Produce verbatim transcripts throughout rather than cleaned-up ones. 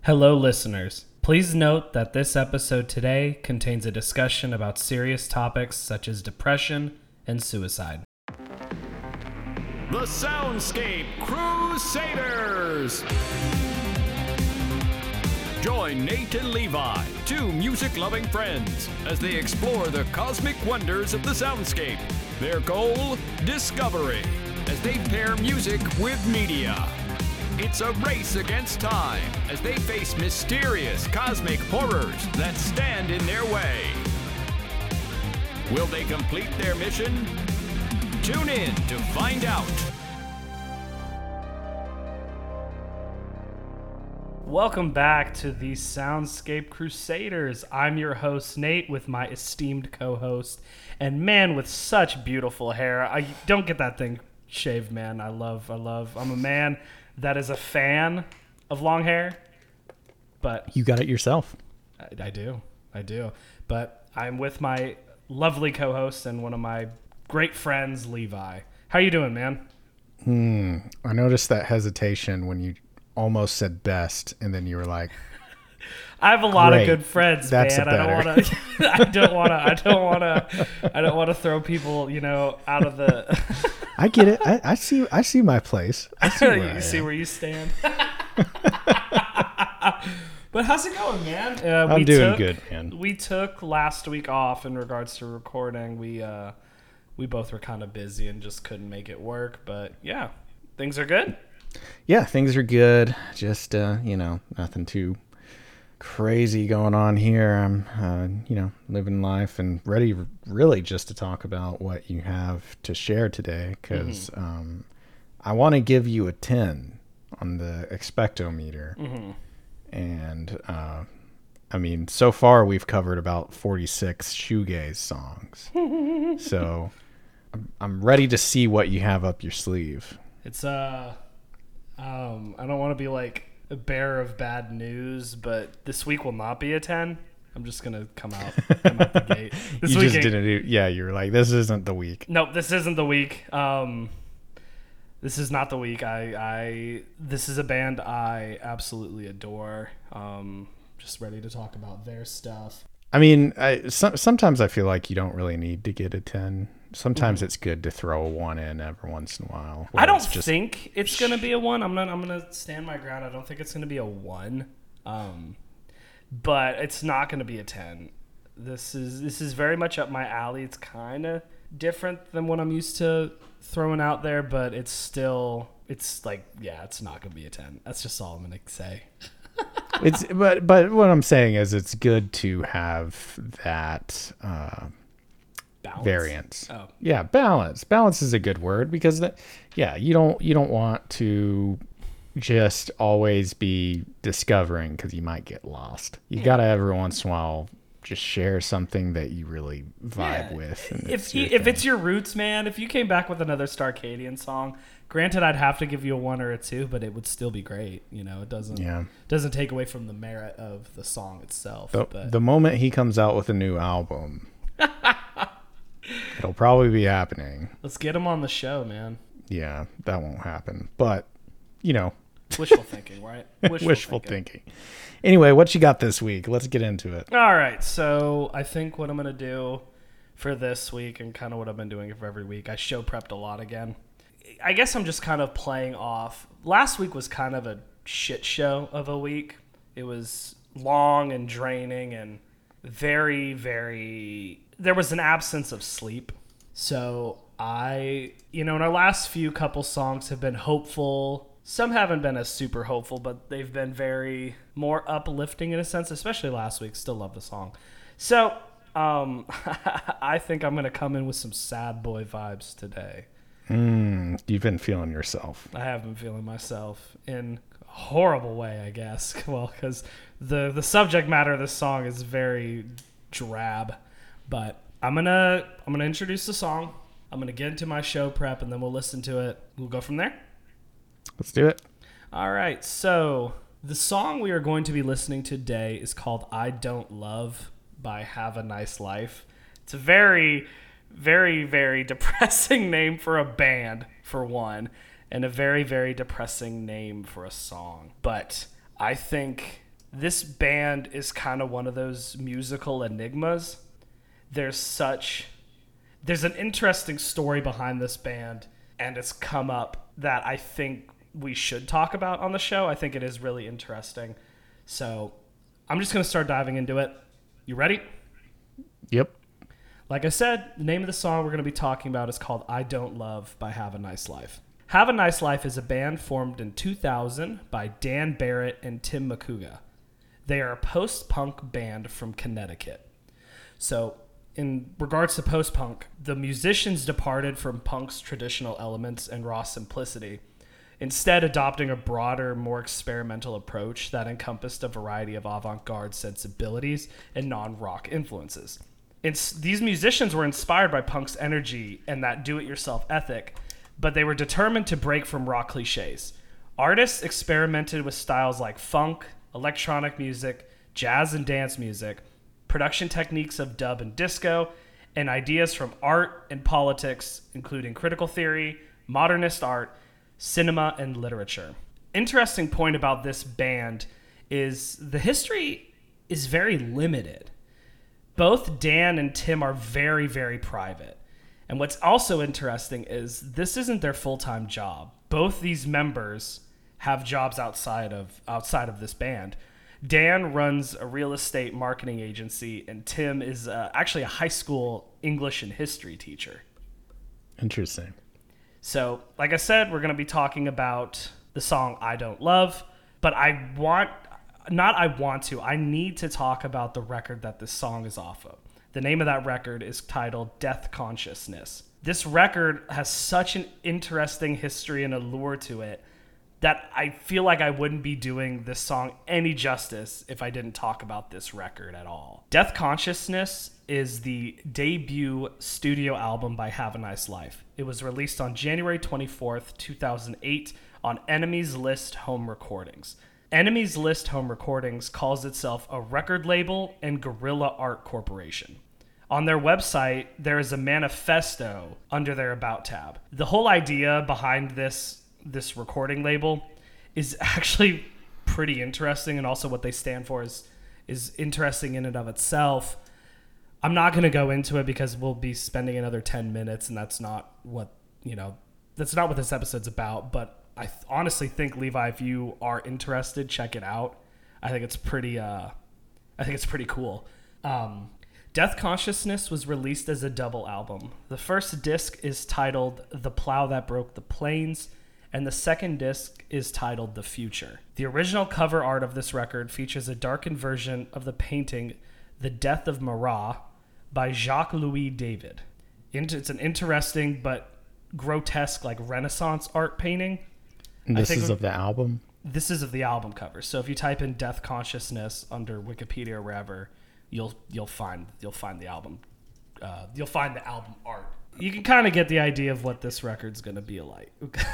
Hello, listeners. Please note that this episode today contains a discussion about serious topics such as depression and suicide. The Soundscape Crusaders! Join Nate and Levi, two music-loving friends, as they explore the cosmic wonders of the soundscape. Their goal? Discovery, as they pair music with media. It's a race against time, as they face mysterious cosmic horrors that stand in their way. Will they complete their mission? Tune in to find out. Welcome back to the Soundscape Crusaders. I'm your host, Nate, with my esteemed co-host and man with such beautiful hair. I don't get that thing shaved, man. I love, I love, I'm a man that is a fan of long hair, but you got it yourself. I, I do, I do. But I'm with my lovely co-host and one of my great friends, Levi. How you doing, man? Hmm. I noticed that hesitation when you almost said best, and then you were like, I have a lot Great. of good friends, That's man. a I don't better. want to. I don't want to. I don't want to. I don't want to throw people, you know, out of the. I get it. I, I see. I see my place. I see where you I see am. where you stand. But how's it going, man? Uh, I'm we doing took, good, man. We took last week off in regards to recording. We uh, we both were kind of busy and just couldn't make it work. But yeah, things are good. Yeah, things are good. Just uh, you know, nothing too crazy going on here. I'm, uh, you know, living life and ready, really, just to talk about what you have to share today, because mm-hmm. um, I want to give you a ten on the expectometer. Mm-hmm. And, uh, I mean, so far we've covered about forty-six shoegaze songs. So I'm, I'm ready to see what you have up your sleeve. It's, uh, um, I don't want to be like a bearer of bad news, but this week will not be a ten. I'm just going to come out, come out the gate. This you week just didn't do, yeah, you were like, this isn't the week. Nope, this isn't the week. Um, This is not the week. I, I, this is a band I absolutely adore. Um, just ready to talk about their stuff. I mean, I, so, sometimes I feel like you don't really need to get a ten. Sometimes mm. it's good to throw a one in every once in a while. I don't just, think it's going to be a one. I'm not, I'm going to stand my ground. I don't think it's going to be a one. Um, but it's not going to be a ten. This is, this is very much up my alley. It's kind of different than what I'm used to throwing out there, but it's still, it's like, yeah, it's not gonna be a ten. That's just all I'm gonna say. It's but but what I'm saying is it's good to have that uh balance. Variance. Oh. Yeah, balance. Balance is a good word, because that yeah, you don't you don't want to just always be discovering, because you might get lost. You yeah. gotta every once in a while just share something that you really vibe yeah. with. And if it's you, if it's your roots, man, if you came back with another Starcadian song, granted, I'd have to give you a one or a two, but it would still be great. You know, it doesn't yeah. doesn't take away from the merit of the song itself. The, but. the moment he comes out with a new album, it'll probably be happening. Let's get him on the show, man. Yeah, that won't happen. But, you know. Wishful thinking, right? Wishful, Wishful thinking. thinking. Anyway, what you got this week? Let's get into it. All right. So I think what I'm going to do for this week, and kind of what I've been doing for every week, I show prepped a lot again. I guess I'm just kind of playing off. Last week was kind of a shit show of a week. It was long and draining and very, very... There was an absence of sleep. So I, you know, in our last few couple songs have been hopeful. Some haven't been as super hopeful, but they've been very more uplifting in a sense, especially last week. Still love the song. So um, I think I'm going to come in with some sad boy vibes today. Mm, you've been feeling yourself. I have been feeling myself in a horrible way, I guess. Well, because the, the subject matter of this song is very drab. But I'm going to I'm gonna introduce the song. I'm going to get into my show prep, and then we'll listen to it. We'll go from there. Let's do it. All right, so the song we are going to be listening to today is called I Don't Love by Have a Nice Life. It's a very, very, very depressing name for a band, for one, and a very, very depressing name for a song. But I think This band is kind of one of those musical enigmas. There's such... There's an interesting story behind this band, and it's come up that I think we should talk about on the show. I think it is really interesting. So I'm just going to start diving into it. You ready? Yep. Like I said, the name of the song we're going to be talking about is called I Don't Love by Have a Nice Life. Have a Nice Life is a band formed in two thousand by Dan Barrett and Tim McCouga. They are a post-punk band from Connecticut. So in regards to post-punk, the musicians departed from punk's traditional elements and raw simplicity, instead adopting a broader, more experimental approach that encompassed a variety of avant-garde sensibilities and non-rock influences. It's, these musicians were inspired by punk's energy and that do-it-yourself ethic, but they were determined to break from rock cliches. Artists experimented with styles like funk, electronic music, jazz and dance music, production techniques of dub and disco, and ideas from art and politics, including critical theory, modernist art, cinema, and literature. Interesting point about this band is the history is very limited. Both Dan and Tim are very, very private. And what's also interesting is this isn't their full-time job. Both these members have jobs outside of outside of this band. Dan runs a real estate marketing agency, and Tim is uh, actually a high school English and history teacher. Interesting. So, like I said, we're going to be talking about the song I Don't Love, but I want, not I want to, I need to talk about the record that this song is off of. The name of that record is titled Death Consciousness. This record has such an interesting history and allure to it that I feel like I wouldn't be doing this song any justice if I didn't talk about this record at all. Death Consciousness is the debut studio album by Have a Nice Life. It was released on January twenty-fourth, two thousand eight on Enemy's List Home Recordings. Enemy's List Home Recordings calls itself a record label and guerrilla art corporation. On their website, there is a manifesto under their About tab. The whole idea behind this this recording label is actually pretty interesting, and also what they stand for is is interesting in and of itself. I'm not going to go into it because we'll be spending another ten minutes, and that's not what, you know, that's not what this episode's about, but I th- honestly think, Levi, if you are interested, check it out. I think it's pretty uh I think it's pretty cool. Um Death Consciousness was released as a double album. The first disc is titled The Plow That Broke the Plains, and the second disc is titled The Future. The original cover art of this record features a darkened version of the painting The Death of Marat by Jacques-Louis David. It's an interesting but grotesque, like, Renaissance art painting. And this is of the album? This is of the album cover. So if you type in Death Consciousness under Wikipedia or wherever, you'll you'll find you'll find the album. Uh, you'll find the album art. You can kind of get the idea of what this record's going to be like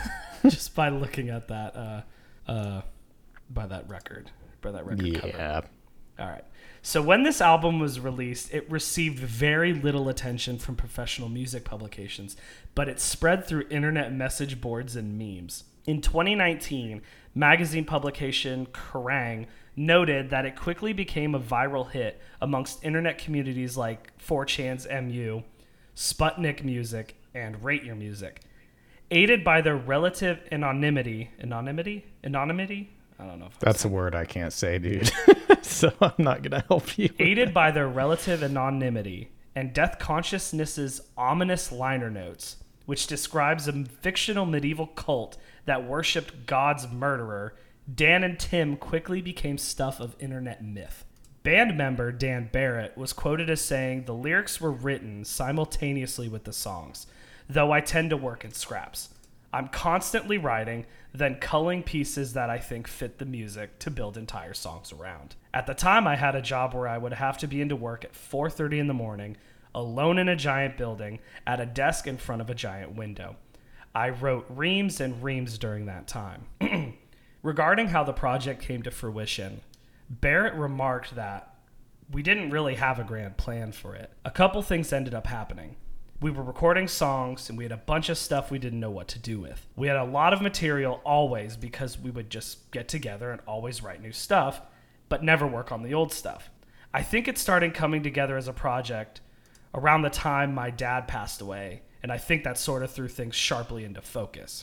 just by looking at that uh, uh, by that record, by that record yeah. cover. All right. So when this album was released, it received very little attention from professional music publications, but it spread through internet message boards and memes. In twenty nineteen, magazine publication Kerrang! Noted that it quickly became a viral hit amongst internet communities like four chan's M U, Sputnik Music, and Rate Your Music. Aided by their relative anonymity, anonymity? Anonymity? I don't know. If That's a word I can't say, dude. So I'm not going to help you. Aided by their relative anonymity and Death Consciousness's ominous liner notes, which describes a fictional medieval cult that worshipped God's murderer, Dan and Tim quickly became stuff of internet myth. Band member Dan Barrett was quoted as saying, "The lyrics were written simultaneously with the songs, though I tend to work in scraps. I'm constantly writing, then culling pieces that I think fit the music to build entire songs around. At the time, I had a job where I would have to be into work at four thirty in the morning, alone in a giant building, at a desk in front of a giant window. I wrote reams and reams during that time." Regarding how the project came to fruition, Barrett remarked that we didn't really have a grand plan for it. A couple things ended up happening. We were recording songs, and we had a bunch of stuff we didn't know what to do with. We had a lot of material always because we would just get together and always write new stuff. but never work on the old stuff. I think it started coming together as a project around the time my dad passed away, and I think that sort of threw things sharply into focus.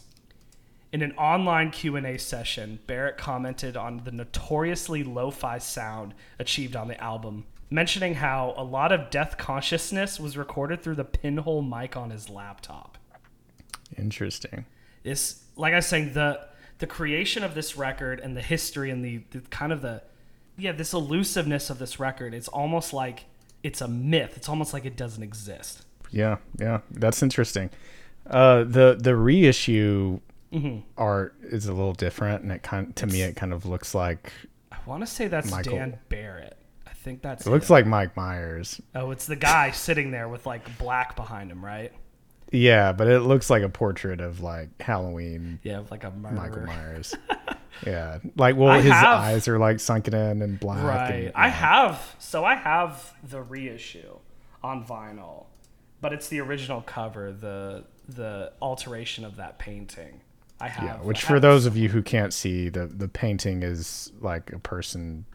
In an online Q and A session, Barrett commented on the notoriously lo-fi sound achieved on the album, mentioning how a lot of Death Consciousness was recorded through the pinhole mic on his laptop. Interesting. This, like I was saying, the the creation of this record and the history and the, the kind of the, yeah, this elusiveness of this record, it's almost like it's a myth. It's almost like it doesn't exist. Yeah, yeah, that's interesting. Uh, the the reissue mm-hmm. art is a little different, and it kind to it's, me it kind of looks like. I want to say that's Michael. Dan Barrett. I think that's. It looks like Mike Myers. Oh, it's the guy sitting there with like black behind him, right? Yeah, but it looks like a portrait of like Halloween. Yeah, like a murderer. Michael Myers. Yeah, like well, I his have, eyes are like sunken in and black. Right. And, yeah. I have. So I have the reissue on vinyl, but it's the original cover, the the alteration of that painting. I have. Yeah, which I for have those of you who can't see, the the painting is like a person.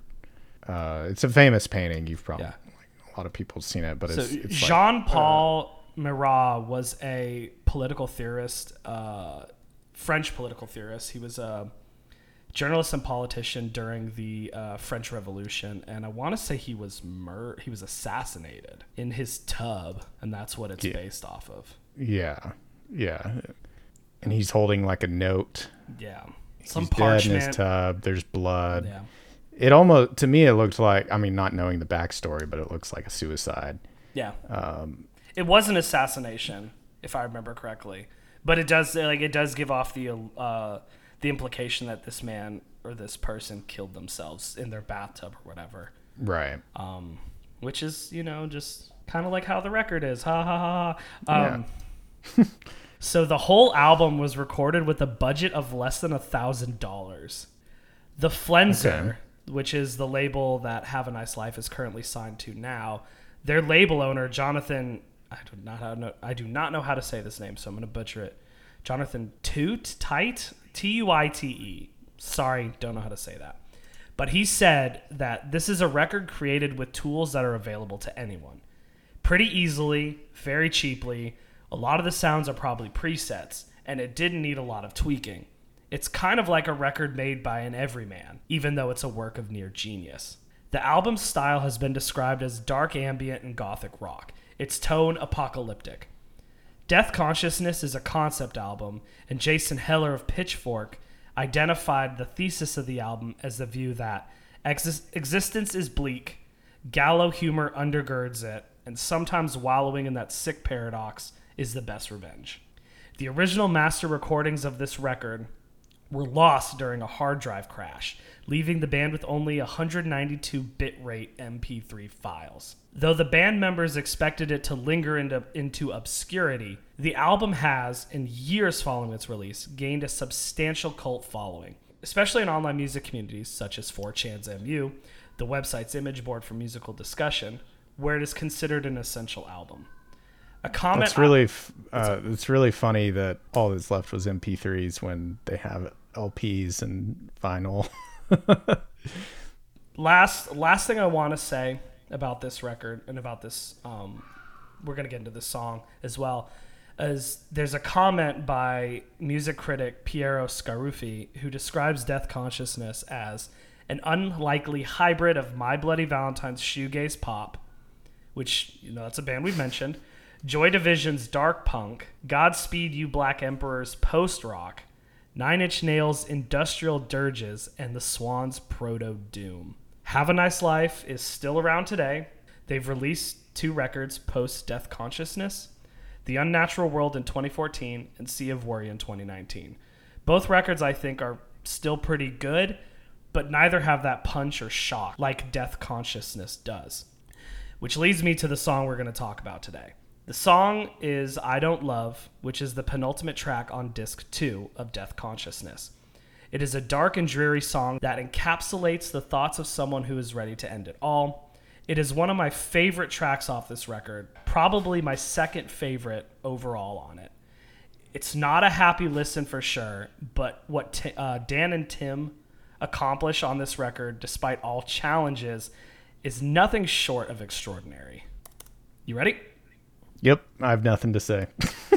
Uh, it's a famous painting. You've probably yeah. like, a lot of people have seen it, but so it's, it's Jean-Paul like, uh, Marat was a political theorist, uh, French political theorist. He was a journalist and politician during the uh, French Revolution, and I want to say he was mur- he was assassinated in his tub, and that's what it's yeah. based off of. Yeah, yeah, and he's holding like a note. Yeah, some he's parchment dead in his tub. There's blood. Yeah, it almost to me it looked like I mean not knowing the backstory, but it looks like a suicide. Yeah, um, it was an assassination if I remember correctly, but it does like it does give off the. Uh, the implication that this man or this person killed themselves in their bathtub or whatever. Right. Um, which is, you know, just kind of like how the record is. Ha ha ha. ha. Um, yeah. So the whole album was recorded with a budget of less than a thousand dollars. The Flenser, okay. which is the label that Have a Nice Life is currently signed to now, their label owner, Jonathan, I do not know, I do not know how to say this name, so I'm going to butcher it. Jonathan Toot, Tite, T U I T E. Sorry, don't know how to say that. But he said that this is a record created with tools that are available to anyone. Pretty easily, very cheaply. A lot of the sounds are probably presets, and it didn't need a lot of tweaking. It's kind of like a record made by an everyman, even though it's a work of near genius. The album's style has been described as dark ambient and gothic rock. Its tone, apocalyptic. Death Consciousness is a concept album, and Jason Heller of Pitchfork identified the thesis of the album as the view that ex- existence is bleak, gallow humor undergirds it, and sometimes wallowing in that sick paradox is the best revenge. The original master recordings of this record were lost during a hard drive crash, leaving the band with only one hundred ninety-two bitrate M P three files. Though the band members expected it to linger into, into obscurity, the album has, in years following its release, gained a substantial cult following, especially in online music communities such as four chan's M U, the website's image board for musical discussion, where it is considered an essential album. A comment. It's really, uh, it's really funny that all that's left was M P threes when they have L Ps and vinyl. last, last thing I want to say about this record and about this, um, we're going to get into this song as well, is there's a comment by music critic Piero Scaruffi who describes Death Consciousness as an unlikely hybrid of My Bloody Valentine's shoegaze pop, which, you know, that's a band we've mentioned, Joy Division's dark punk, Godspeed You Black Emperor's post-rock, Nine Inch Nails' industrial dirges, and the Swans' proto-doom. Have a Nice Life is still around today. They've released two records post-Death Consciousness, The Unnatural World in twenty fourteen and Sea of Worry in twenty nineteen. Both records, I think, are still pretty good, but neither have that punch or shock like Death Consciousness does. Which leads me to the song we're going to talk about today. The song is I Don't Love, which is the penultimate track on disc two of Death Consciousness. It is a dark and dreary song that encapsulates the thoughts of someone who is ready to end it all. It is one of my favorite tracks off this record, probably my second favorite overall on it. It's not a happy listen for sure, but what t- uh, Dan and Tim accomplish on this record, despite all challenges, is nothing short of extraordinary. You ready? Yep, I have nothing to say.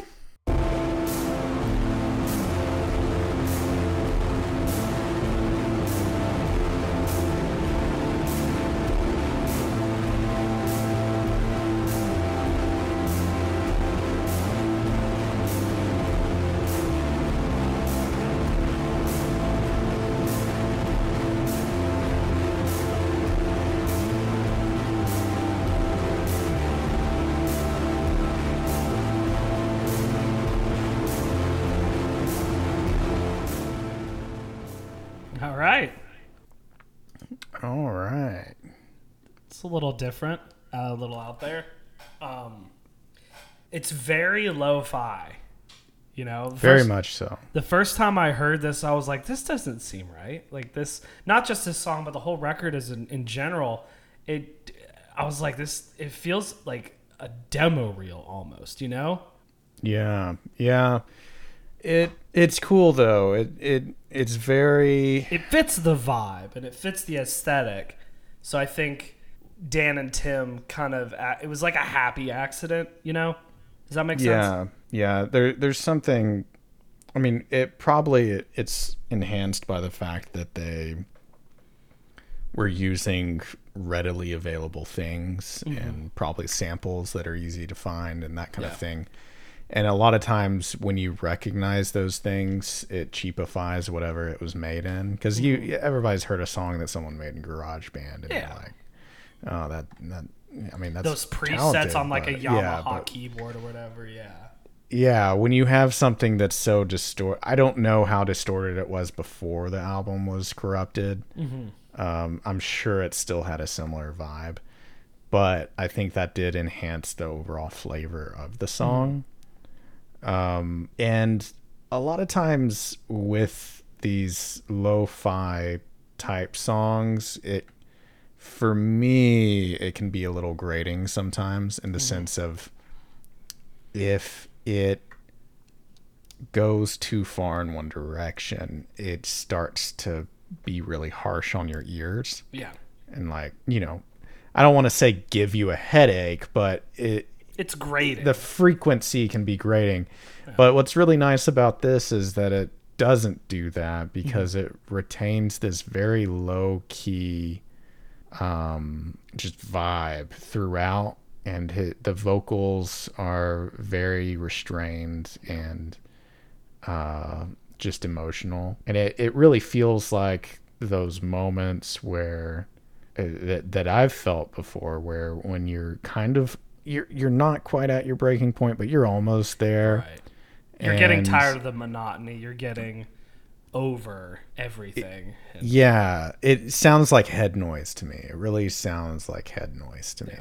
All right. All right. It's a little different, uh, a little out there. Um, it's very lo-fi, you know. The Very first- much so. The first time I heard this, I was like, this doesn't seem right. Like this, not just this song, but the whole record is in, in general. It, I was like, this, it feels like a demo reel almost, you know? Yeah, yeah. It it's cool though. It it it's very It fits the vibe and it fits the aesthetic. So I think Dan and Tim kind of, it was like a happy accident, you know? Does that make sense? yeah yeah. There there's something. I mean, it probably it, it's enhanced by the fact that they were using readily available things Mm-hmm. and probably samples that are easy to find and that kind Yeah. of thing. And a lot of times when you recognize those things, it cheapifies whatever it was made in. Because you, everybody's heard a song that someone made in GarageBand, and Mm-hmm. Yeah. you're like, oh, that, that, I mean, that's Those presets talented, on like a but- Yamaha yeah, but- keyboard or whatever, yeah. yeah, when you have something that's so distorted, I don't know how distorted it was before the album was corrupted. Mm-hmm. Um, I'm sure it still had a similar vibe, but I think that did enhance the overall flavor of the song. Um, and a lot of times with these lo-fi type songs, it, for me, it can be a little grating sometimes in the sense of if it goes too far in one direction, it starts to be really harsh on your ears Yeah. and like, you know, I don't want to say give you a headache, but it, It's grating. the frequency can be grating. But what's really nice about this is that it doesn't do that because it retains this very low key um just vibe throughout, and hit, the vocals are very restrained and uh just emotional, and it, it really feels like those moments where uh, that that I've felt before, where when you're kind of you're you're not quite at your breaking point, but you're almost there. Right. You're getting And- tired of the monotony. You're getting over everything. And- Yeah, it sounds like head noise to me. It really sounds like head noise to me.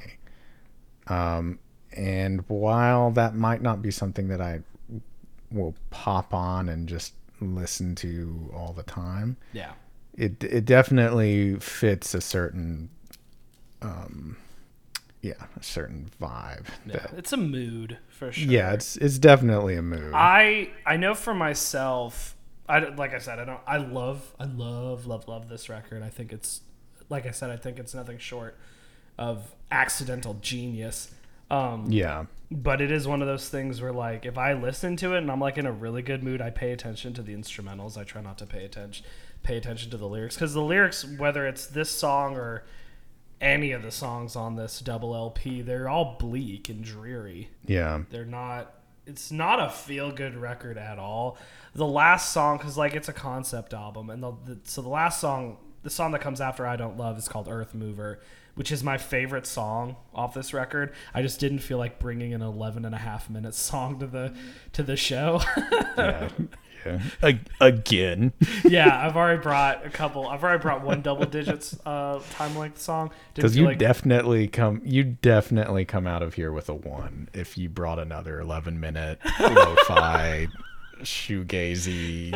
Um, and while that might not be something that I will pop on and just listen to all the time, yeah. it it definitely fits a certain, um, yeah, a certain vibe. Yeah. that- It's a mood for sure. yeah, it's it's definitely a mood. I I know for myself, I like I said, I don't I love I love love love this record. I think it's, like I said, I think it's nothing short of accidental genius. Um yeah, but it is one of those things where, like, if I listen to it and I'm like in a really good mood, I pay attention to the instrumentals. I try not to pay attention pay attention to the lyrics, because the lyrics, whether it's this song or any of the songs on this double L P, they're all bleak and dreary. yeah, They're not, it's not a feel-good record at all. The last song, because, like, it's a concept album, and the, the so the last song, the song that comes after I Don't Love, is called Earth Mover, which is my favorite song off this record. I just didn't feel like bringing an eleven and a half minute song to the to the show. yeah, yeah. A- again. Yeah, I've already brought a couple. I've already brought one double digits uh, time length song. Didn't Because feel you like, definitely come, you definitely come out of here with a one if you brought another eleven minute lo-fi shoegazy.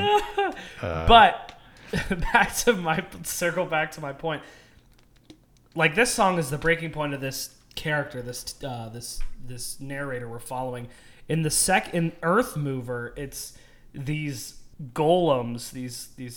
But back to my circle back to my point. Like, this song is the breaking point of this character, this uh, this this narrator we're following. In the sec in Earth Mover, it's these golems, these these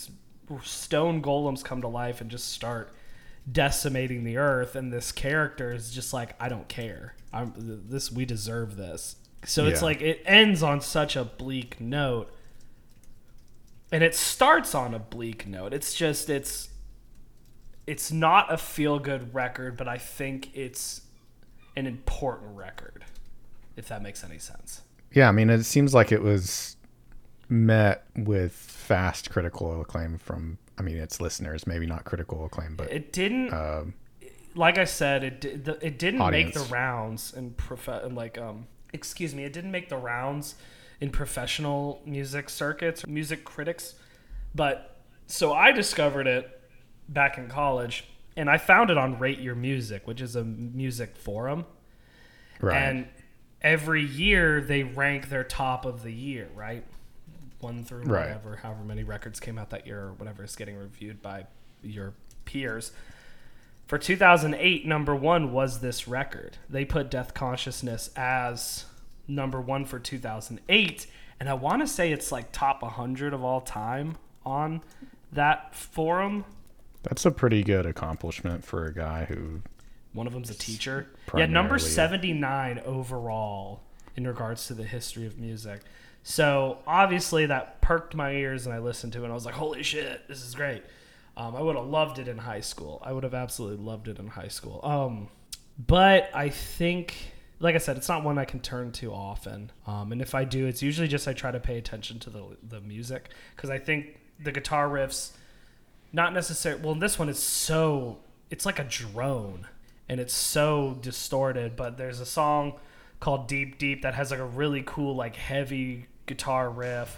stone golems come to life and just start decimating the earth, and this character is just like, I don't care. I'm this. We deserve this. So it's Yeah. like it ends on such a bleak note, and it starts on a bleak note. It's just it's it's not a feel-good record, but I think it's an important record, if that makes any sense. Yeah, I mean, it seems like it was met with fast critical acclaim from, I mean, its listeners, maybe not critical acclaim, but It didn't, um, like I said, it di- the- it didn't make Audience. the rounds in prof- like um excuse me, it didn't make the rounds in professional music circuits, music critics. But so I discovered it back in college, and I found it on Rate Your Music, which is a music forum. right. And every year they rank their top of the year, right? One through Right. whatever, however many records came out that year or whatever is getting reviewed by your peers. For two thousand eight, number one was this record. They put Death Consciousness as number one for two thousand eight, and I want to say it's like top one hundred of all time on that forum. That's a pretty good accomplishment for a guy who, One of them's a teacher. Yeah, number primarily- seventy-nine overall in regards to the history of music. So obviously that perked my ears, and I listened to it, and I was like, holy shit, this is great. Um, I would have loved it in high school. I would have absolutely loved it in high school. Um, but I think, like I said, it's not one I can turn to often. Um, and if I do, it's usually just I try to pay attention to the the music, because I think the guitar riffs, not necessarily, well, this one is so, it's like a drone, and it's so distorted. But there's a song called Deep Deep that has like a really cool, like heavy guitar riff.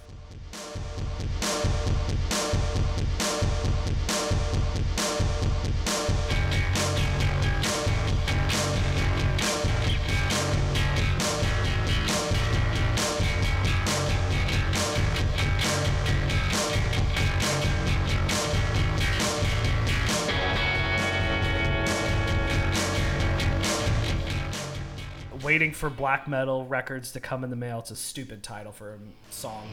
Waiting for black metal records to come in the mail. It's a stupid title for a song.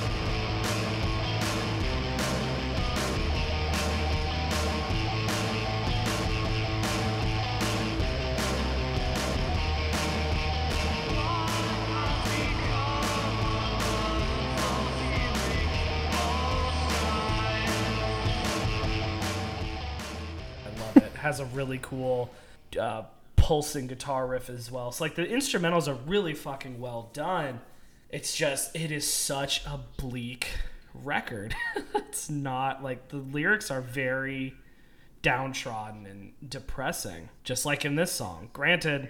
I love it. It has a really cool uh, pulsing guitar riff as well. So like the instrumentals are really fucking well done. It's just, it is such a bleak record. It's not like, the lyrics are very downtrodden and depressing, just like in this song. Granted,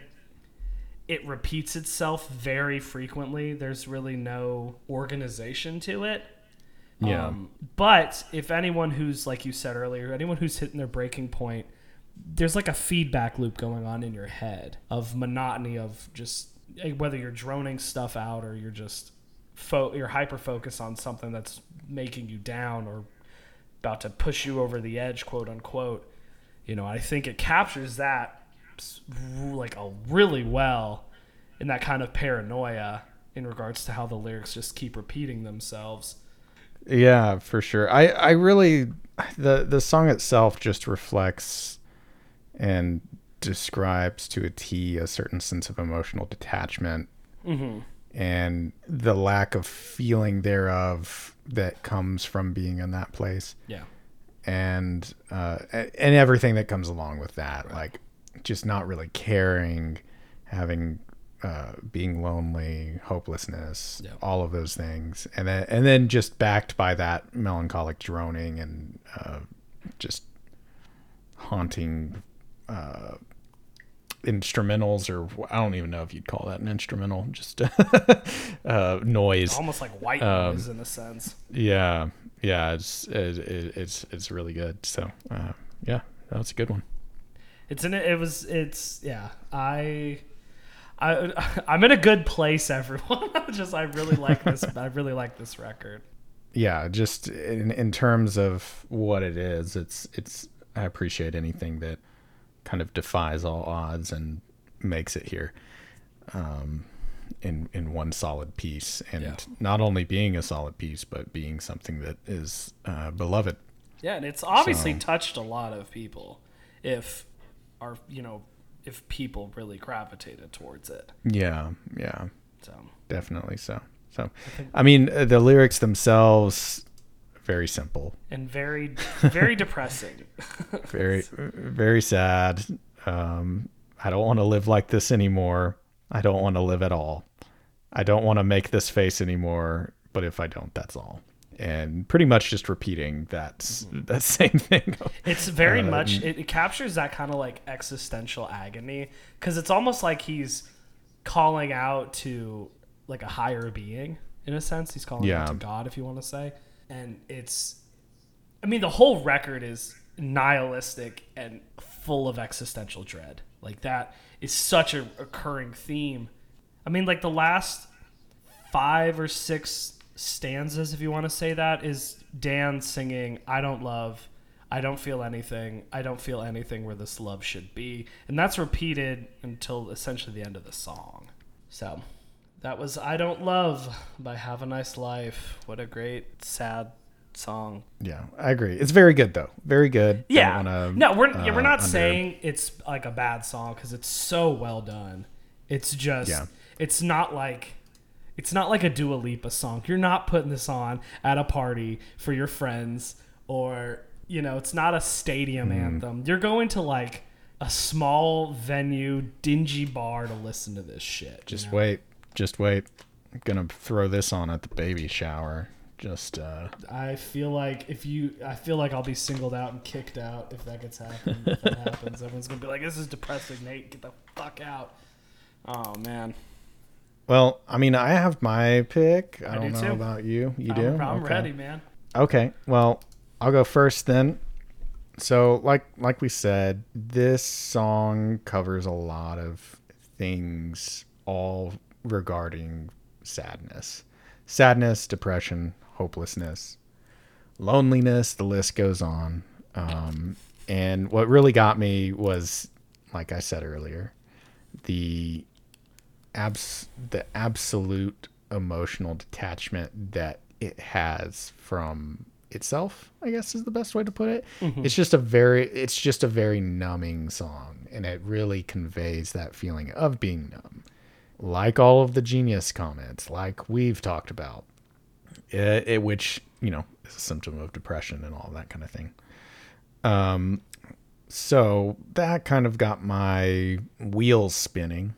it repeats itself very frequently. There's really no organization to it. Yeah. Um, but if anyone who's, like you said earlier, anyone who's hitting their breaking point, there's like a feedback loop going on in your head of monotony, of just whether you're droning stuff out or you're just fo- you're hyper focused on something that's making you down or about to push you over the edge, quote unquote. You know, I think it captures that like a really well in that kind of paranoia in regards to how the lyrics just keep repeating themselves. Yeah, for sure. I, I really, the, the song itself just reflects and describes to a T a certain sense of emotional detachment, Mm-hmm. and the lack of feeling thereof that comes from being in that place. Yeah. And, uh, and everything that comes along with that, right. Like just not really caring, having, uh, being lonely, hopelessness, Yeah. all of those things. And then, and then just backed by that melancholic droning and, uh, just haunting, uh, instrumentals, or I don't even know if you'd call that an instrumental, just uh, noise. Almost like white Um, noise in a sense. Yeah, yeah, it's it, it, it's it's really good. So uh, yeah, that was a good one. It's in it. It was. It's yeah. I. I, I'm in a good place, everyone. Just I really like this. I really like this record. Yeah, just in in terms of what it is, it's it's. I appreciate anything that kind of defies all odds and makes it here, um, in in one solid piece, and Yeah. not only being a solid piece, but being something that is uh, beloved. Yeah, and it's obviously So- touched a lot of people. If our, you know, if people really gravitated towards it. Yeah, yeah, So definitely so. So, I mean, uh, the lyrics themselves, very simple, and very, very depressing. very, very sad. Um, I don't want to live like this anymore. I don't want to live at all. I don't want to make this face anymore. But if I don't, that's all. And pretty much just repeating that that same thing. It's very Uh, much it, it captures that kind of like existential agony, because it's almost like he's calling out to like a higher being in a sense. He's calling Yeah. out to God, if you want to say. And it's, I mean, the whole record is nihilistic and full of existential dread. Like that is such a recurring theme. I mean, like the last five or six stanzas, if you want to say that, is Dan singing, I don't love, I don't feel anything, I don't feel anything where this love should be. And that's repeated until essentially the end of the song. So that was I Don't Love by Have a Nice Life. What a great, sad song. Yeah, I agree. It's very good though. Very good. Yeah. Don't wanna, no, we're yeah, we're uh, not under- saying it's like a bad song because it's so well done. It's just Yeah. it's not like it's not like a Dua Lipa song. You're not putting this on at a party for your friends, or you know, it's not a stadium Mm-hmm. anthem. You're going to like a small venue, dingy bar to listen to this shit. you Just know? wait. Just wait. I'm gonna throw this on at the baby shower. Just uh I feel like if you, I feel like I'll be singled out and kicked out if that gets happen. If that happens, everyone's gonna be like, "This is depressing, Nate. Get the fuck out." Oh man, well, I mean, I have my pick. I, I don't do know too. about you. You do? I'm, I'm Okay. ready, man. Okay. Well, I'll go first then. So, like like we said, this song covers a lot of things, all regarding sadness. Sadness, depression, hopelessness, loneliness, the list goes on. Um, and what really got me was, like I said earlier, the abs- the absolute emotional detachment that it has from itself, I guess is the best way to put it. It's just a very it's just a very numbing song, and it really conveys that feeling of being numb. Like all of the Genius comments, like we've talked about, it, it, which, you know, is a symptom of depression and all that kind of thing. Um, so that kind of got my wheels spinning.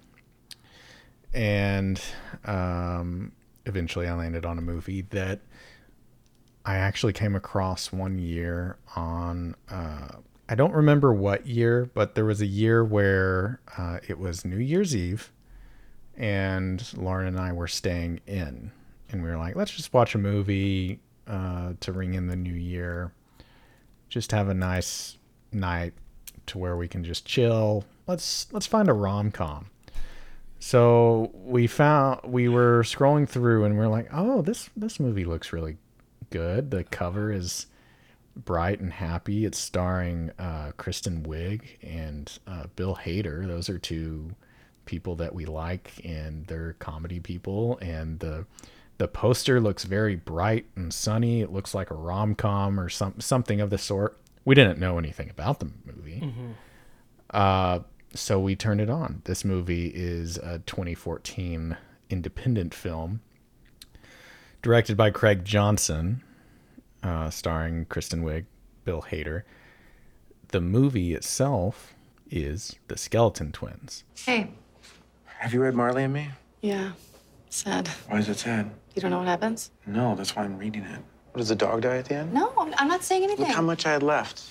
And um, eventually I landed on a movie that I actually came across one year on, uh, I don't remember what year, but there was a year where uh, it was New Year's Eve, and Lauren and I were staying in, and we were like, let's just watch a movie uh, to ring in the new year. Just have a nice night to where we can just chill. Let's let's find a rom-com. So we found we were scrolling through, and we're like, oh, this this movie looks really good. The cover is bright and happy. It's starring uh, Kristen Wiig and uh, Bill Hader. Those are two people that we like, and they're comedy people. And the the poster looks very bright and sunny. It looks like a rom-com or some something of the sort. We didn't know anything about the movie. Mm-hmm. Uh, so we turned it on. This movie is a twenty fourteen independent film directed by Craig Johnson, uh, starring Kristen Wiig, Bill Hader. The movie itself is The Skeleton Twins. Hey. Have you read Marley and Me? Yeah. Sad. Why is it sad? You don't know what happens? No, that's why I'm reading it. What, does the dog die at the end? No, I'm, I'm not saying anything. Look how much I had left.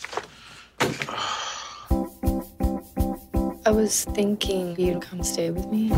I was thinking you'd come stay with me.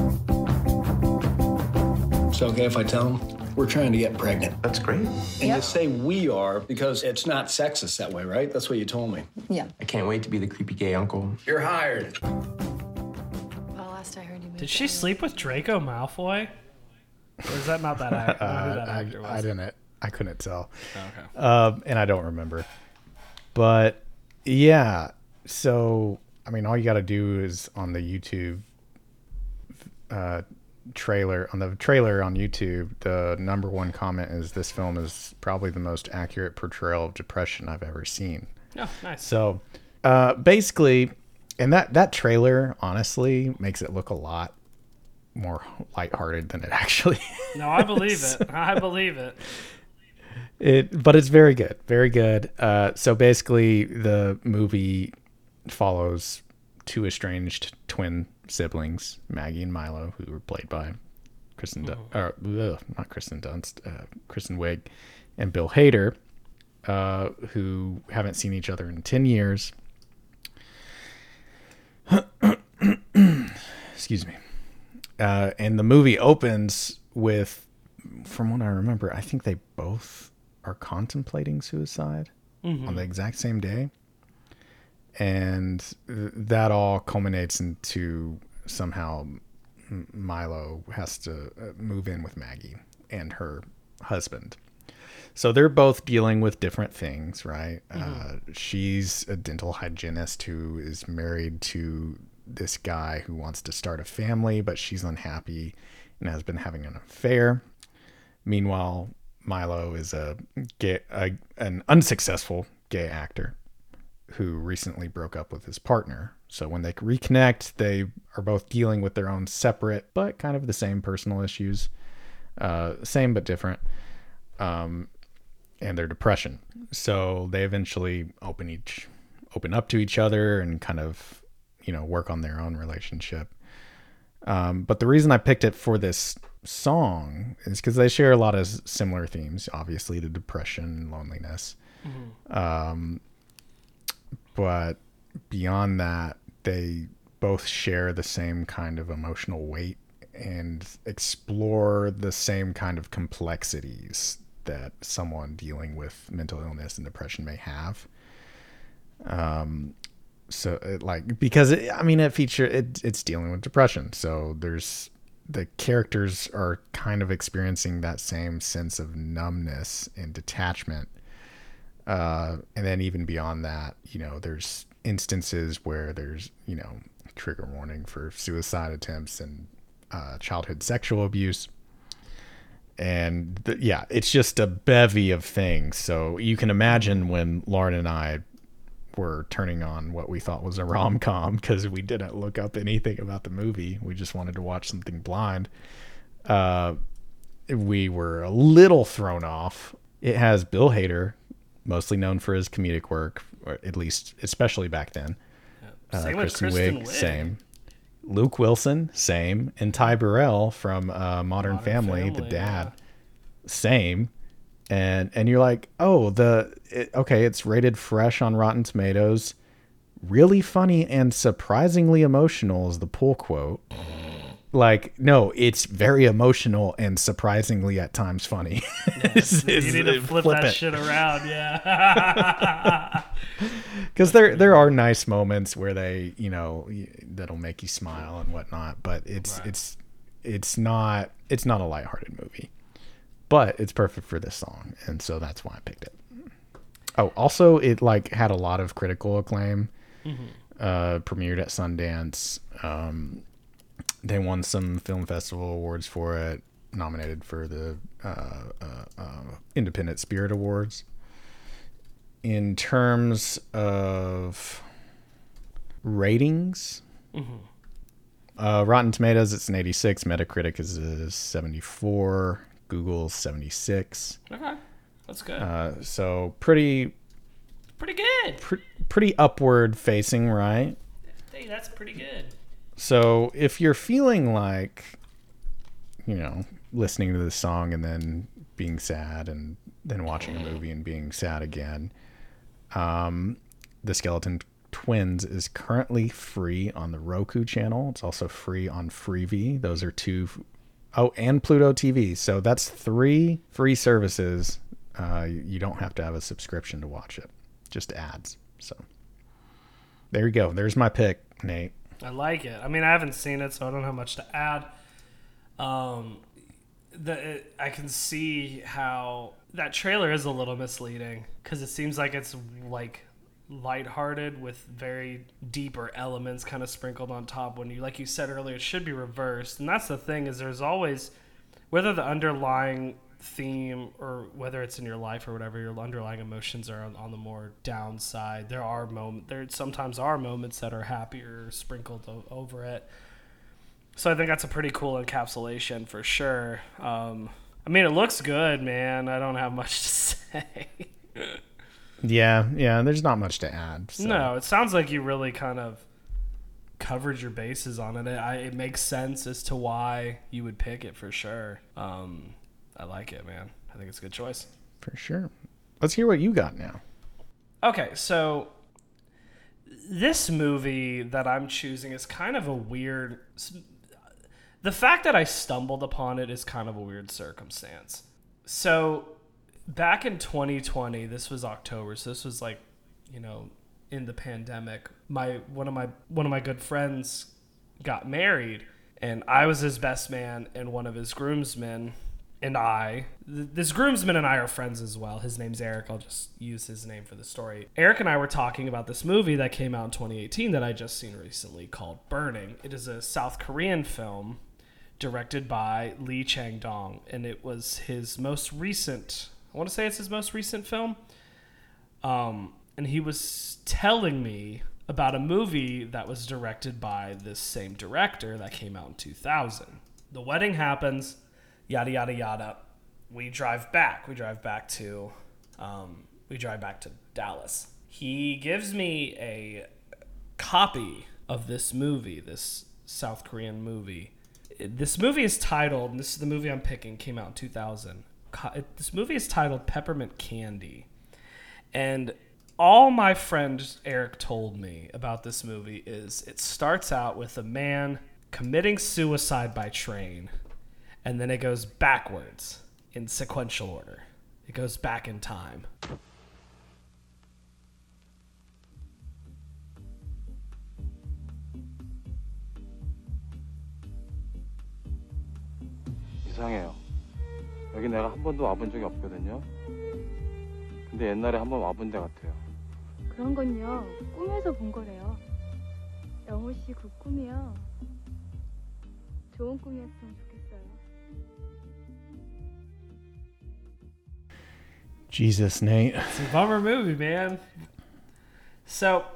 It's okay if I tell him we're trying to get pregnant. That's great. And Yeah. you say we are because it's not sexist that way, right? That's what you told me. Yeah. I can't wait to be the creepy gay uncle. You're hired. Well, last I heard you moved Did she to- sleep with Draco Malfoy? Or is that not that actor? I don't know who that I, actor was. I didn't. I couldn't tell. Okay. Um, and I don't remember. But yeah, so I mean, all you got to do is on the YouTube uh, trailer on the trailer on YouTube, the number one comment is, "This film is probably the most accurate portrayal of depression I've ever seen." Oh, nice. So, uh, basically, and that that trailer honestly makes it look a lot more lighthearted than it actually is. No, I believe it. I believe it. It, but it's very good, very good. Uh, so basically, the movie follows two estranged twin siblings, Maggie and Milo, who were played by Kristen, Dun- or ugh, not Kristen Dunst, uh, Kristen Wiig, and Bill Hader, uh, who haven't seen each other in ten years. Excuse me. Uh, and the movie opens with, from what I remember, I think they both are contemplating suicide mm-hmm. on the exact same day. And th- that all culminates into somehow Milo has to move in with Maggie and her husband. So they're both dealing with different things, right? Mm-hmm. Uh, she's a dental hygienist who is married to this guy who wants to start a family, but she's unhappy and has been having an affair. Meanwhile, Milo is a gay, a, an unsuccessful gay actor who recently broke up with his partner. So when they reconnect, they are both dealing with their own separate, but kind of the same personal issues. Uh, same, but different. Um, and their depression. So they eventually open each, open up to each other and kind of, you know, work on their own relationship. Um, but the reason I picked it for this song is because they share a lot of similar themes, obviously the depression and loneliness. Mm-hmm. Um, but beyond that, they both share the same kind of emotional weight and explore the same kind of complexities that someone dealing with mental illness and depression may have. Um, so it, like, because it, I mean, it feature it, it's dealing with depression. So there's, the characters are kind of experiencing that same sense of numbness and detachment. Uh, and then even beyond that, you know, there's instances where there's, you know, trigger warning for suicide attempts and uh, childhood sexual abuse. And the, yeah, it's just a bevy of things. So you can imagine when Lauren and I were turning on what we thought was a rom-com, because we didn't look up anything about the movie. We just wanted to watch something blind. Uh, we were a little thrown off. It has Bill Hader, mostly known for his comedic work, or at least, especially back then. Yeah. Same uh, with Kristen Kristen Wiig, Wiig. Same. Luke Wilson, same. And Ty Burrell from uh, Modern, Modern Family, Family, the dad, yeah. Same. And and you're like, oh, the it, okay, it's rated fresh on Rotten Tomatoes. Really funny and surprisingly emotional is the pull quote. Like, no, it's very emotional and surprisingly at times funny. Yes, you need to flip, flip that it. shit around, yeah. Because there there are nice moments where they, you know, that'll make you smile and whatnot, but it's right. it's it's not it's not a lighthearted movie. But it's perfect for this song, and so that's why I picked it. Oh, also, it like had a lot of critical acclaim. Mm-hmm. Uh, premiered at Sundance. Um, they won some film festival awards for it. Nominated for the uh, uh, uh, Independent Spirit Awards. In terms of ratings, mm-hmm. uh, Rotten Tomatoes, it's an eighty-six. Metacritic is a seventy-four. Google seventy-six. Okay, that's good. Uh, so pretty, pretty good. Pre- pretty upward facing, right? Hey, that's pretty good. So if you're feeling like, you know, listening to this song and then being sad and then watching a movie and being sad again, um, the Skeleton Twins is currently free on the Roku channel. It's also free on Freevee. Those are two. Oh, and Pluto T V. So that's three free services. Uh, you don't have to have a subscription to watch it. Just ads. So there you go. There's my pick, Nate. I like it. I mean, I haven't seen it, so I don't have much to add. Um, the it, I can see how that trailer is a little misleading because it seems like it's like lighthearted with very deeper elements kind of sprinkled on top. When you, like you said earlier, it should be reversed. And that's the thing, is there's always, whether the underlying theme or whether it's in your life or whatever, your underlying emotions are on, on the more downside, there are moments, there sometimes are moments that are happier sprinkled o- over it. So I think that's a pretty cool encapsulation for sure. Um, I mean, it looks good, man. I don't have much to say. Yeah, yeah, there's not much to add. So. No, it sounds like you really kind of covered your bases on it. It, I, it makes sense as to why you would pick it for sure. Um, I like it, man. I think it's a good choice. For sure. Let's hear what you got now. Okay, so this movie that I'm choosing is kind of a weird... The fact that I stumbled upon it is kind of a weird circumstance. So back in twenty twenty, this was October, so this was like, you know, in the pandemic, my one of my one of my good friends got married, and I was his best man, and one of his groomsmen and I, th- this groomsman and I are friends as well. His name's Eric. I'll just use his name for the story. Eric and I were talking about this movie that came out in twenty eighteen that I just seen recently called Burning. It is a South Korean film directed by Lee Chang-dong, and it was his most recent, I want to say it's his most recent film. Um, and he was telling me about a movie that was directed by this same director that came out in two thousand. The wedding happens, yada, yada, yada. We drive back. We drive back to, um, we drive back to Dallas. He gives me a copy of this movie, this South Korean movie. This movie is titled, and this is the movie I'm picking, came out in two thousand. This movie is titled Peppermint Candy. And all my friend Eric told me about this movie is it starts out with a man committing suicide by train, and then it goes backwards in sequential order. It goes back in time. 이상해요. 여기 내가 한 번도 와본 적이 없거든요. 근데 옛날에 한 번 와본 데 같아요. 그런 건요, 꿈에서 본 거래요. 영호 씨 그 꿈이요. 좋은 꿈이었으면 좋겠어요. Jesus, Nate. It's a bummer movie, man. So,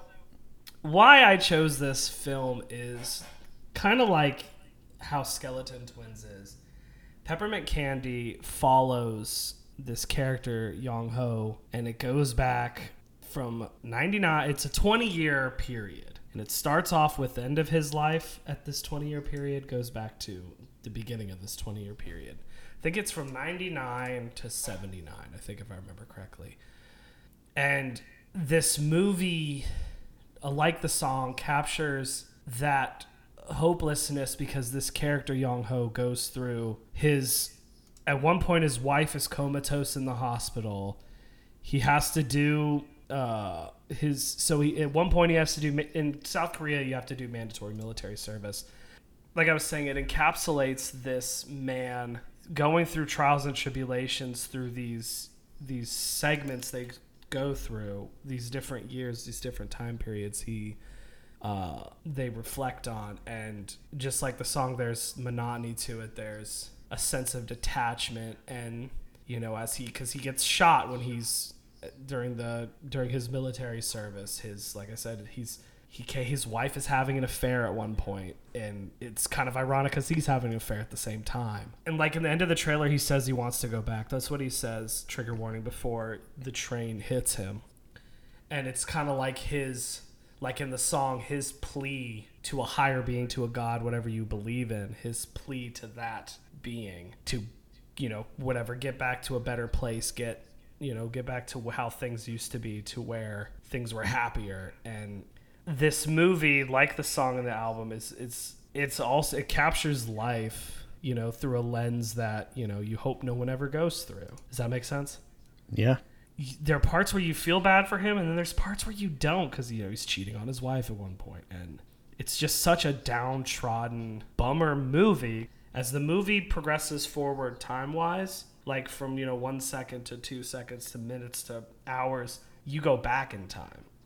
why I chose this film is kind of like how Skeleton Twins is. Peppermint Candy follows this character, Yong Ho, and it goes back from ninety-nine. It's a twenty-year period. And it starts off with the end of his life at this twenty-year period, goes back to the beginning of this twenty-year period. I think it's from ninety-nine to seventy-nine, I think, if I remember correctly. And this movie, like the song, captures that hopelessness because this character, Yong Ho, goes through his... At one point, his wife is comatose in the hospital. He has to do... Uh, his so he at one point he has to do... In South Korea, you have to do mandatory military service. Like I was saying, it encapsulates this man going through trials and tribulations through these these segments they go through, these different years, these different time periods he uh, they reflect on. And just like the song, there's monotony to it. There's a sense of detachment. And, you know, as he, because he gets shot when he's during the during his military service. His, like I said, he's he his wife is having an affair at one point, and it's kind of ironic because he's having an affair at the same time. And like in the end of the trailer, he says he wants to go back. That's what he says, trigger warning, before the train hits him. And it's kind of like his, like in the song, his plea to a higher being, to a God, whatever you believe in, his plea to that being to, you know, whatever, get back to a better place, get, you know, get back to how things used to be, to where things were happier. And this movie, like the song in the album, is it's it's also, it captures life, you know, through a lens that, you know, you hope no one ever goes through. Does that make sense? Yeah. There are parts where you feel bad for him, and then there's parts where you don't, because, you know, he's cheating on his wife at one point, and it's just such a downtrodden bummer movie. As the movie progresses forward time-wise, like from, you know, one second to two seconds to minutes to hours, you go back in time.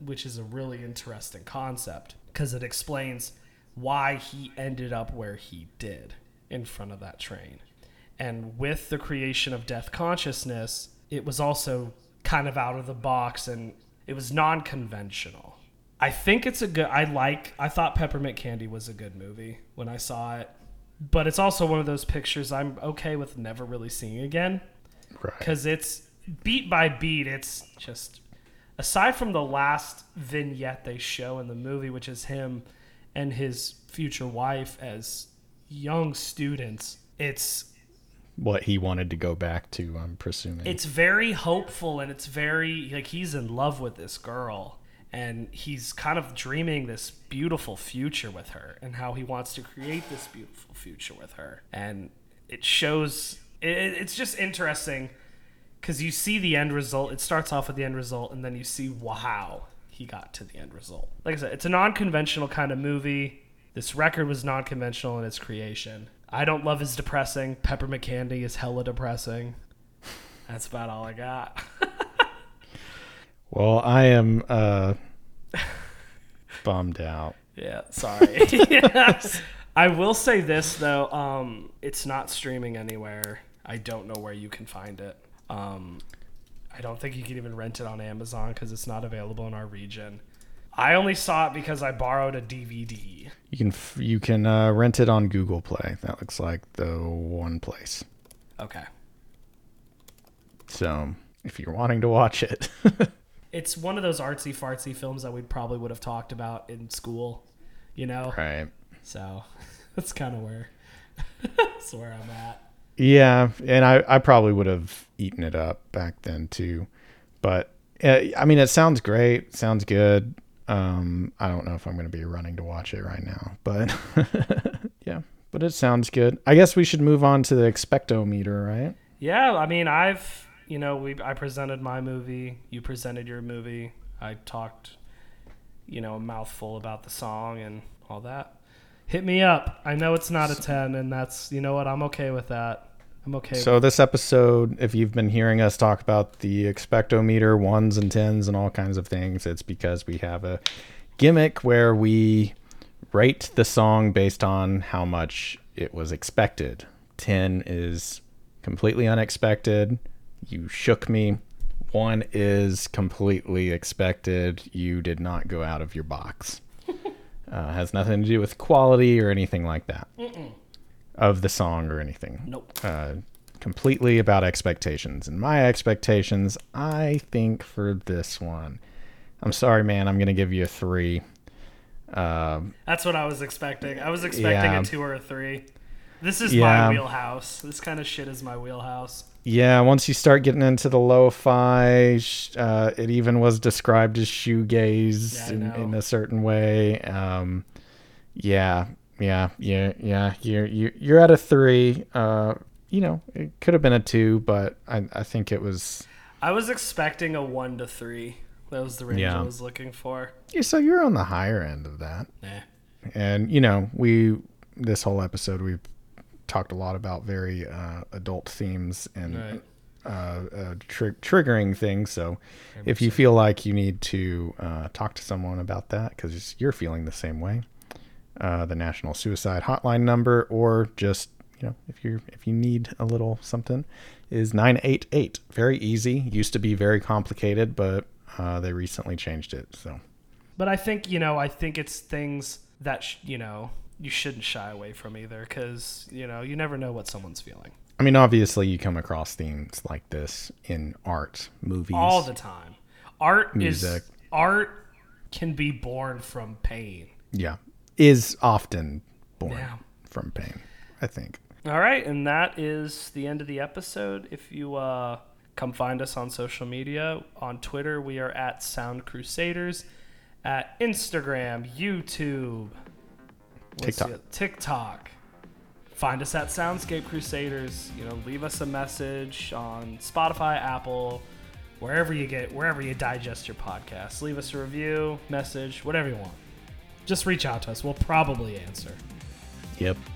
which is a really interesting concept because it explains why he ended up where he did in front of that train. And with the creation of Death Consciousness, it was also kind of out of the box and it was non-conventional. I think it's a good, I like, I thought Peppermint Candy was a good movie when I saw it, but it's also one of those pictures I'm okay with never really seeing again. Right. Because it's beat by beat, it's just, aside from the last vignette they show in the movie, which is him and his future wife as young students, it's what he wanted to go back to, I'm presuming. It's very hopeful, and it's very, like, he's in love with this girl, and he's kind of dreaming this beautiful future with her, and how he wants to create this beautiful future with her. And it shows, it, it's just interesting, because you see the end result. It starts off with the end result, and then you see how he got to the end result. Like I said, it's a non-conventional kind of movie. This record was non-conventional in its creation. I Don't Love is depressing. Peppermint Candy is hella depressing. That's about all I got. Well, I am uh, bummed out. Yeah, sorry. Yes. I will say this, though. Um, it's not streaming anywhere. I don't know where you can find it. Um, I don't think you can even rent it on Amazon because it's not available in our region. I only saw it because I borrowed a D V D. You can f- you can uh, rent it on Google Play. That looks like the one place. Okay. So if you're wanting to watch it, it's one of those artsy fartsy films that we probably would have talked about in school, you know. Right. So that's kind of where that's where I'm at. Yeah, and I I probably would have eaten it up back then too, but uh, I mean it sounds great, sounds good. Um, I don't know if I'm going to be running to watch it right now, but yeah, but it sounds good. I guess we should move on to the expectometer, right? Yeah, I mean, I've, you know, we I presented my movie, you presented your movie. I talked, you know, a mouthful about the song and all that. Hit me up. I know it's not a ten, and that's, you know what, I'm okay with that. I'm okay. So this episode, if you've been hearing us talk about the expectometer, ones and tens and all kinds of things, it's because we have a gimmick where we rate the song based on how much it was expected. ten is completely unexpected. You shook me. One is completely expected. You did not go out of your box. uh, has nothing to do with quality or anything like that. Mm-mm. Of the song or anything. Nope. Uh, completely about expectations. And my expectations, I think for this one, I'm sorry, man, I'm going to give you a three. Um, That's what I was expecting. I was expecting yeah. a two or a three. This is yeah. my wheelhouse. This kind of shit is my wheelhouse. Yeah, once you start getting into the lo-fi, uh, it even was described as shoegaze yeah, in, in a certain way. Um, yeah. Yeah, yeah, yeah. You're you're you're at a three. Uh, you know, it could have been a two, but I I think it was. I was expecting a one to three. That was the range yeah. I was looking for. Yeah, so you're on the higher end of that. Nah. And you know, we this whole episode we've talked a lot about very uh, adult themes and right. uh, uh, tr- triggering things. So if you feel like you need to uh, talk to someone about that because you're feeling the same way. Uh, the National Suicide Hotline number, or just, you know, if you if you need a little something, is nine eight eight. Very easy. Used to be very complicated, but uh, they recently changed it. So, but I think, you know, I think it's things that sh- you know you shouldn't shy away from either, because you know you never know what someone's feeling. I mean, obviously, you come across themes like this in art, movies, all the time. Art music. is art can be born from pain. Yeah. Is often born yeah. from pain, I think. All right, and that is the end of the episode. If you uh, come find us on social media, on Twitter, we are at Sound Crusaders, at Instagram, YouTube, TikTok. The, TikTok. Find us at Soundscape Crusaders. You know, leave us a message on Spotify, Apple, wherever you get, wherever you digest your podcasts. Leave us a review, message, whatever you want. Just reach out to us. We'll probably answer. Yep.